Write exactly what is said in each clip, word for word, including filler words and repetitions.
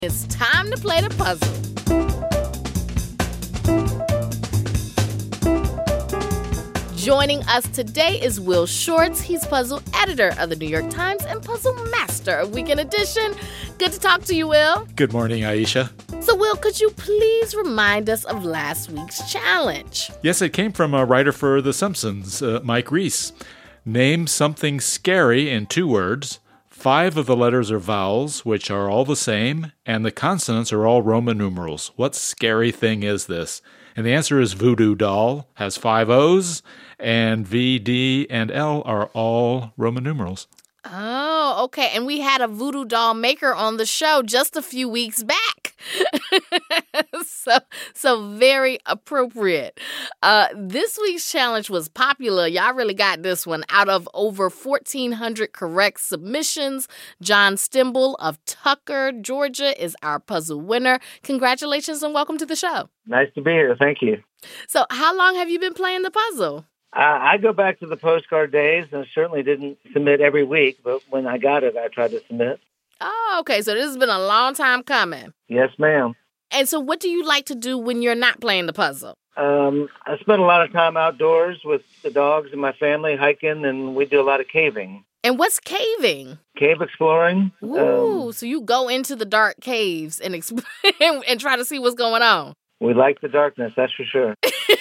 It's time to play the puzzle. Joining us today is Will Shortz. He's puzzle editor of the New York Times and puzzle master of Weekend Edition. Good to talk to you, Will. Good morning, Aisha. So, Will, could you please remind us of last week's challenge? Yes, it came from a writer for The Simpsons, uh, Mike Reese. Name something scary in two words. Five of the letters are vowels, which are all the same, and the consonants are all Roman numerals. What scary thing is this? And the answer is Voodoo Doll, has five O's, and V, D, and L are all Roman numerals. Oh, okay. And we had a voodoo doll maker on the show just a few weeks back. so, so very appropriate. Uh, this week's challenge was popular. Y'all really got this one. Out of over fourteen hundred correct submissions, John Stimble of Tucker, Georgia, is our puzzle winner. Congratulations and welcome to the show. Nice to be here. Thank you. So, how long have you been playing the puzzle? Uh, I go back to the postcard days and certainly didn't submit every week, but when I got it, I tried to submit. Oh, okay. So this has been a long time coming. Yes, ma'am. And so what do you like to do when you're not playing the puzzle? Um, I spend a lot of time outdoors with the dogs and my family hiking, and we do a lot of caving. And what's caving? Cave exploring. Ooh, Um, so you go into the dark caves and, exp- and try to see what's going on. we like the darkness, that's for sure.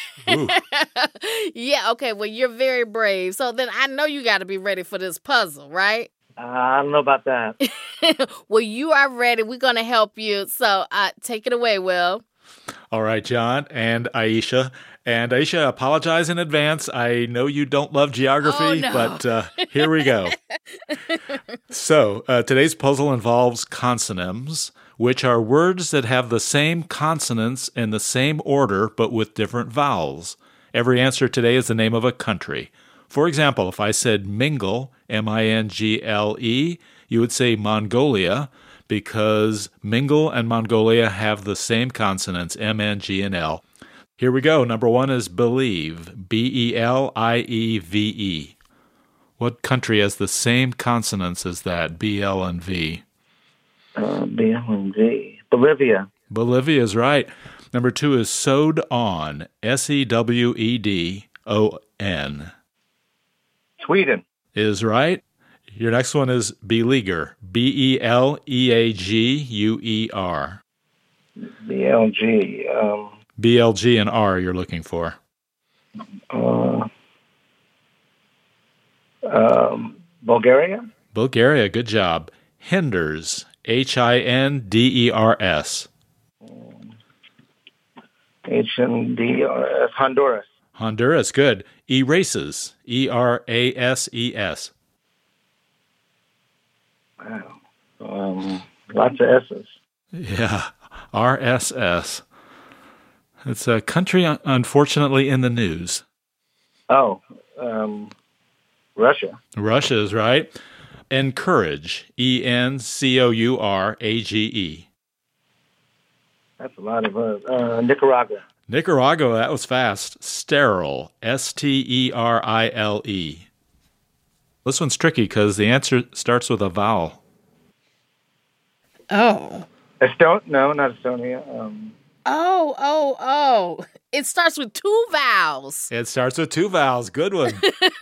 Yeah, okay. Well, you're very brave. So then I know you got to be ready for this puzzle, right? Uh, I don't know about that. Well, you are ready. We're going to help you. So uh, take it away, Will. All right, John and Aisha. And Aisha, apologize in advance. I know you don't love geography, Oh, no. but uh, here we go. So uh, today's puzzle involves consonants, which are words that have the same consonants in the same order, but with different vowels. Every answer today is the name of a country. For example, if I said mingle, M I N G L E, you would say Mongolia, because mingle and Mongolia have the same consonants, M, N, G, and L. Here we go. Number one is believe, B E L I E V E. What country has the same consonants as that, B, L, and V? Uh, B L and V. Bolivia. Bolivia is right. Number two is sewed on, S E W E D O N. Sweden. Is right. Your next one is beleaguer, B E L E A G U E R. B L G. Um, B L G and R you're looking for. uh, um, Bulgaria. Bulgaria, good job. Hinders, H I N D E R S. H N D R S. Honduras. Honduras, good. Erases, E R A S E S. Wow. Um, lots of S's. Yeah, R S S. It's a country, unfortunately, in the news. Oh, um, Russia. Russia is right. Encourage, E N C O U R A G E. That's a lot of uh, uh, Nicaragua. Nicaragua, that was fast. Sterile, S T E R I L E. This one's tricky because the answer starts with a vowel. Oh. Eston? No, not Estonia. Um, Oh, oh, oh. It starts with two vowels. It starts with two vowels. Good one.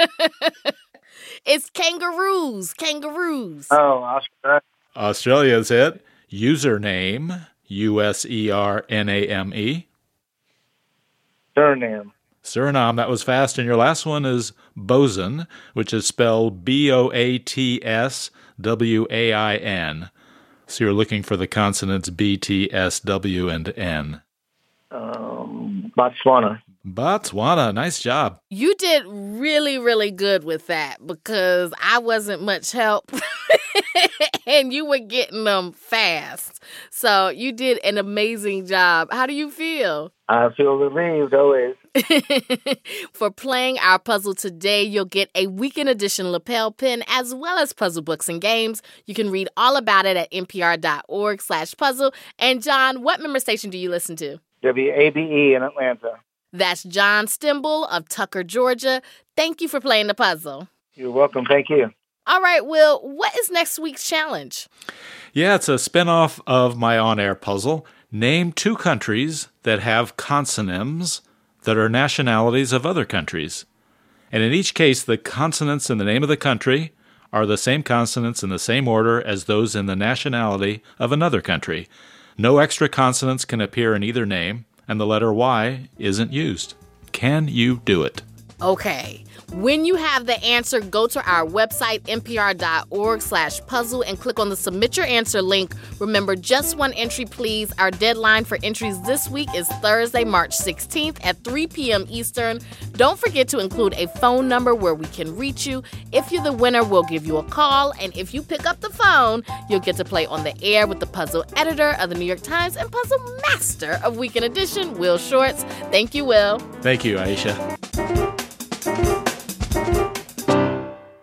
It's kangaroos, kangaroos. oh, Australia. Australia's it. Username, U S E R N A M E. Suriname. Suriname, that was fast. And your last one is boson, which is spelled B O A T S W A I N. So you're looking for the consonants B, T, S, W, and N. Um, Botswana. Botswana, nice job. You did really, really good with that because I wasn't much help and you were getting them fast. So you did an amazing job. How do you feel? I feel relieved always. For playing our puzzle today, you'll get a Weekend Edition lapel pin as well as puzzle books and games. You can read all about it at npr.org slash puzzle. And John, what member station do you listen to? W A B E in Atlanta. That's John Stimble of Tucker, Georgia. Thank you for playing the puzzle. You're welcome. Thank you. All right, Will, what is next week's challenge? Yeah, it's a spinoff of my on-air puzzle. Name two countries that have consonants that are nationalities of other countries. And in each case, the consonants in the name of the country are the same consonants in the same order as those in the nationality of another country. No extra consonants can appear in either name, and the letter Y isn't used. Can you do it? Okay. When you have the answer, go to our website, npr.org slash puzzle, and click on the Submit Your Answer link. Remember, just one entry, please. Our deadline for entries this week is Thursday, March sixteenth at three p.m. Eastern. Don't forget to include a phone number where we can reach you. If you're the winner, we'll give you a call. And if you pick up the phone, you'll get to play on the air with the puzzle editor of the New York Times and puzzle master of Weekend Edition, Will Shortz. Thank you, Will. Thank you, Aisha.